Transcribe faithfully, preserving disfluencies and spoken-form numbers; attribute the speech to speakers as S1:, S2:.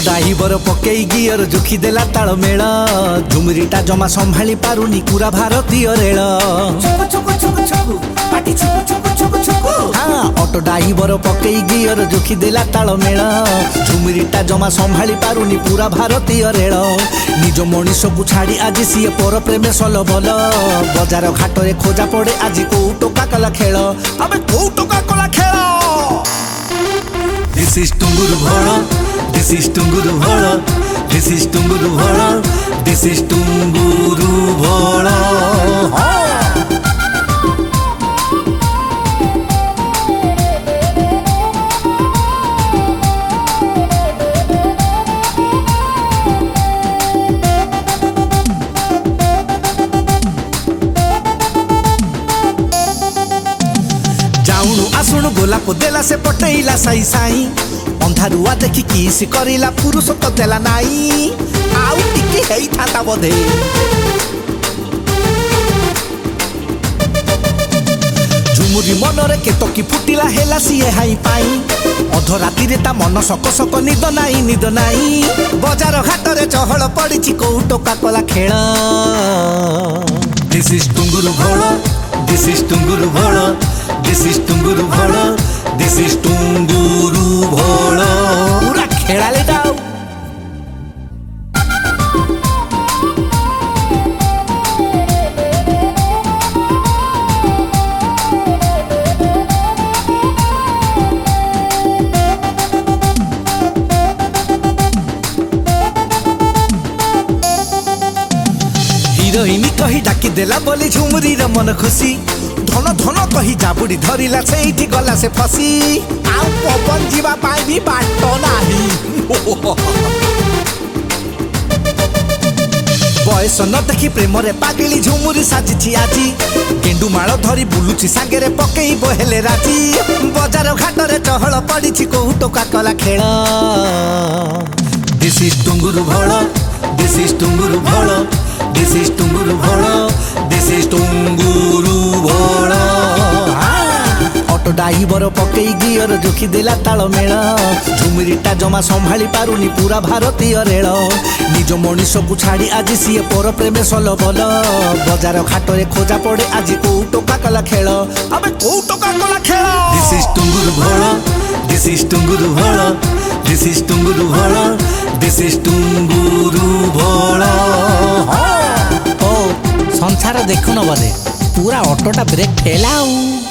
S1: Driver पकई gear जोखी देला ताल मेल झुमरीटा जमा संभाली पारुनी पूरा भारतीय रेल। हाँ ऑटो डाइवर पकई गियर जोखी देला ताल मेल झुमरीटा जमा संभाली पारुनी पूरा भारतीय रेल। निज मनीष को छाड़ी आज सीए पर प्रेमे सल बल बजार घाट रे खोजा पड़े आज को टोका कला खेल। अबे को टोका कला खेल। This is टुंगुरु Bhola, this is टुंगुरु Bhola, this is टुंगुरु Bhola, this is टुंगुरु भोला। जाऊनु आसुनु गोलाप देला से पटेला साई साई अंधारुआ देखी किस करिला पुरुष तो देला नाई आउ टिके हेई थाता बोधे। झुमुरी मनरे केतकी फुटिला हेला सीए हाई पाई अध राति रे ता मन सक सक निद नाई निद नाई बजार घाट रे चहल पड़िछि को टोका कला खेल। दिस इज टुंगुरु भोला, दिस इज टुंगुरु भोला, दिस इज टुंगुरु भोला, दिस इज टुंगुरु भोला। पूरा खेला ले जाओ। हिरोइनी कही डाकी देला बोली झुमरी र मन खुशी धन धन कही जाबुड़ी धरिला से गला से फसी आउ पवन जीवा पाई भी बाट नाही। बयस न देखी प्रेम रे पागली झुमुरी साजिछि आजी गेंडू माଳ धरी बुलुछि सांगे रे पकेई बहेले राजी बजार घाट रे चहल पड़िछि को टोका कला खेल। दिस इज टुंगुरु भोला, दिस इज टुंगुरु भोला, दिस इज टुंगुरु भोला, दिस इज टुंगुरु भोला। ऑटो डाइवर पकई गियर जोखी देला ताल मेल झुमरीटा जमा संभाली पारुनी पूरा भारतीय रेल। निज मनीष को छाड़ी आज सीए पर प्रेमे सल बल बजार घाट रे खोजा पड़े आज को टोका कला खेल। अबे को टोका कला खेल। दिस इज टुंगुरु भोला, दिस इज टुंगुरु भोला, दिस इज टुंगुरु भोला, दिस इज टुंगुरु भोला। संसार देखुन बोधे पूरा ऑटोटा ब्रेक फेलाऊ।